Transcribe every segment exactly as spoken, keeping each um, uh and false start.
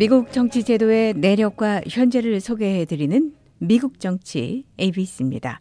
미국 정치 제도의 내력과 현재를 소개해드리는 미국 정치 에이비씨입니다.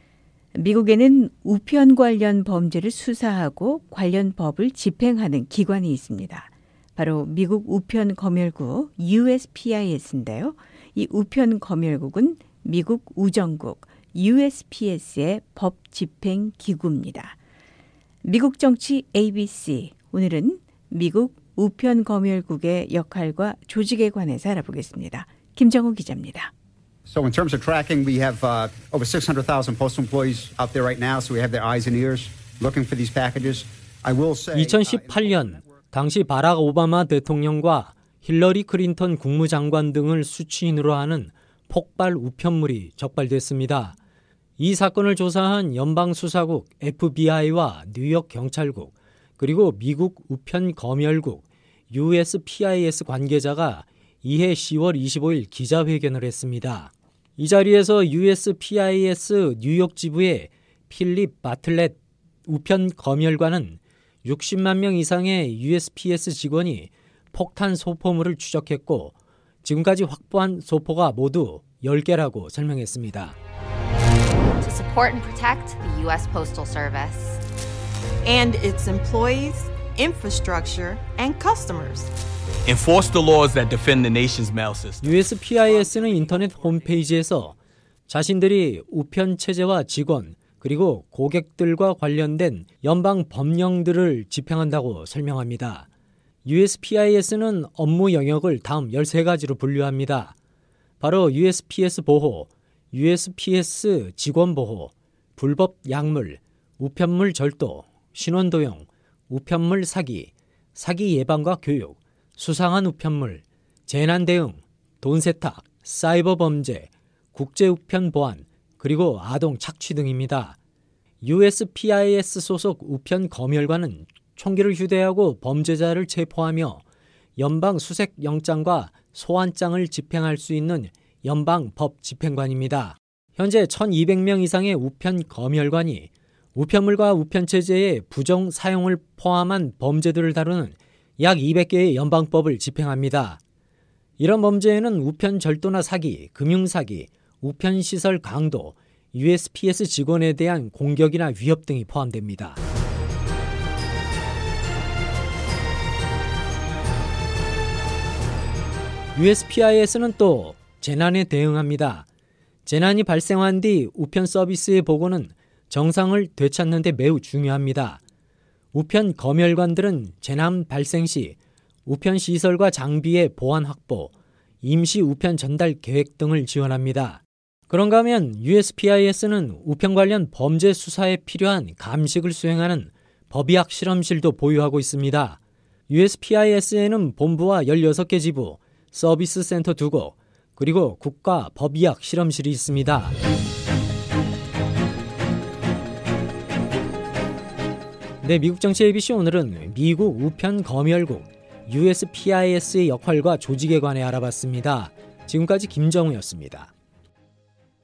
미국에는 우편 관련 범죄를 수사하고 관련 법을 집행하는 기관이 있습니다. 바로 미국 우편검열국 유에스피아이에스인데요. 이 우편검열국은 미국 우정국 유에스피에스의 법 집행 기구입니다. 미국 정치 에이비씨, 오늘은 미국 우편검열국의 역할과 조직에 관해서 알아보겠습니다. 김정우 기자입니다. So in terms of tracking, we have uh, over six hundred thousand postal employees out there right now, so we have their eyes and ears looking for these packages. I will say 이천십팔 년 당시 바락 오바마 대통령과 힐러리 클린턴 국무장관 등을 수취인으로 하는 폭발 우편물이 적발됐습니다. 이 사건을 조사한 연방수사국 에프비아이와 뉴욕 경찰국 그리고 미국 우편검열국 유에스피아이에스 관계자가 이해 시월 이십오일 기자회견을 했습니다. 이 자리에서 유에스피아이에스 뉴욕 지부의 필립 바틀렛 우편검열관은 육십만 명 이상의 유에스피에스 직원이 폭탄 소포물을 추적했고 지금까지 확보한 소포가 모두 열 개라고 설명했습니다. To support and protect the U S Postal Service and its employees, infrastructure, and customers. Enforce the laws that defend the nation's mail system. 유에스피아이에스는 인터넷 홈페이지에서 자신들이 우편 체제와 직원 그리고 고객들과 관련된 연방 법령들을 집행한다고 설명합니다. 유에스피아이에스는 업무 영역을 다음 열세 가지로 분류합니다. 바로 유에스피에스 보호, 유에스피에스 직원 보호, 불법 약물, 우편물 절도, 신원 도용, 우편물 사기, 사기 예방과 교육, 수상한 우편물, 재난 대응, 돈 세탁, 사이버 범죄, 국제 우편 보안, 그리고 아동 착취 등입니다. 유에스피아이에스 소속 우편 검열관은 총기를 휴대하고 범죄자를 체포하며 연방 수색 영장과 소환장을 집행할 수 있는 연방 법 집행관입니다. 현재 천이백 명 이상의 우편 검열관이 우편물과 우편 체제의 부정 사용을 포함한 범죄들을 다루는 약 이백 개의 연방법을 집행합니다. 이런 범죄에는 우편 절도나 사기, 금융사기, 우편 시설 강도, 유에스피에스 직원에 대한 공격이나 위협 등이 포함됩니다. 유에스피아이에스는 또 재난에 대응합니다. 재난이 발생한 뒤 우편 서비스의 보고는 정상을 되찾는 데 매우 중요합니다. 우편 검열관들은 재난 발생 시 우편 시설과 장비의 보안 확보, 임시 우편 전달 계획 등을 지원합니다. 그런가 하면 유에스피아이에스는 우편 관련 범죄 수사에 필요한 감식을 수행하는 법의학 실험실도 보유하고 있습니다. 유에스피아이에스에는 본부와 열여섯 개 지부, 서비스 센터 두 곳, 그리고 국가 법의학 실험실이 있습니다. 네, 미국 정치 에이비씨 오늘은 미국 우편 검열국 유에스피아이에스의 역할과 조직에 관해 알아봤습니다. 지금까지 김정우였습니다.